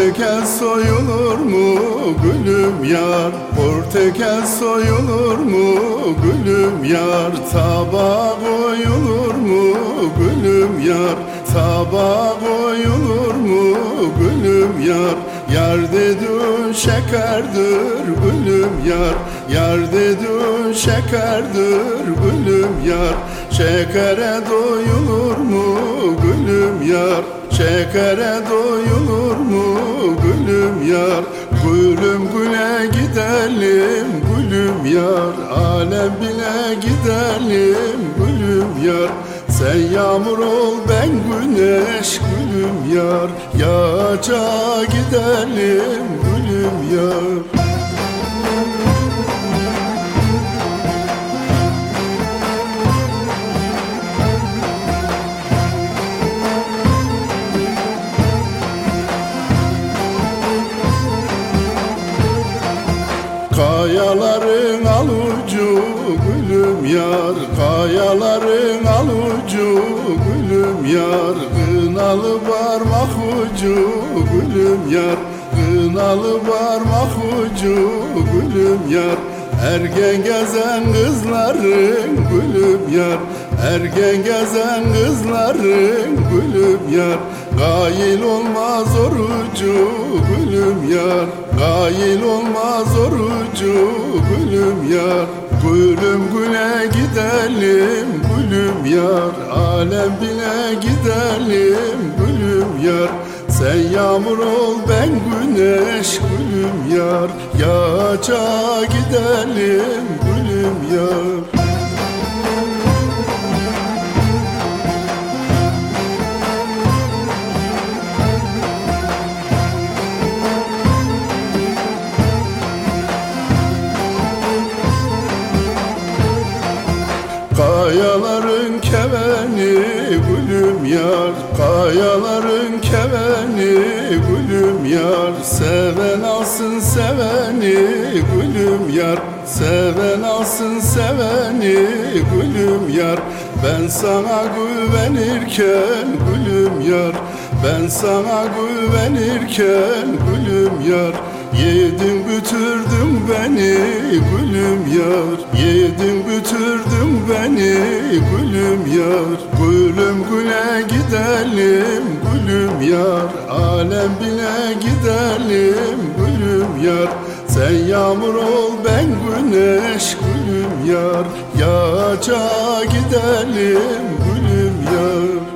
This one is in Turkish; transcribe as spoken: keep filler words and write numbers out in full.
Portekel soyulur mu gülüm yar? Portekel soyulur mu gülüm yar? Tabağa koyulur mu gülüm yar? Tabağa koyulur mu gülüm yar? Yar dedin şekerdir gülüm yar. Yar dedin şekerdir gülüm yar. Şekere doyulur mu gülüm yar? Şekere doyulur mu gülüm yar? Gülüm güle gidelim gülüm yar. Alem bile gidelim gülüm yar. Sen yağmur ol ben güneş gülüm yar. Yağaca gidelim gülüm yar. Kayaların alucu gülüm yar. Kayaların alucu gülüm yar. Kınalı parmak ucu gülüm yar. Kınalı parmak ucu gülüm yar. Ergen gezen kızların gülüm yar. Ergen gezen kızların gülüm yar. Gail olmaz orucu gülüm yar. Gail olmaz orucu gülüm yar. Gülüm güle gidelim gülüm yar. Alem bile gidelim gülüm yar. Sen yağmur ol ben güneş gülüm yar. Yağaca gidelim gülüm yar. Kayaların keveni gülüm yar. Kayaların keveni gülüm yar. Seven alsın seveni gülüm yar. Seven alsın seveni gülüm yar. Ben sana güvenirken gülüm yar. Ben sana güvenirken gülüm yar. Yedin bütürdün beni gülüm yar. Yedin bütürdün beni gülüm yar. Gülüm güle gidelim gülüm yar. Alem bile gidelim gülüm yar. Sen yağmur ol ben güneş gülüm yar. Yağaca gidelim gülüm yar.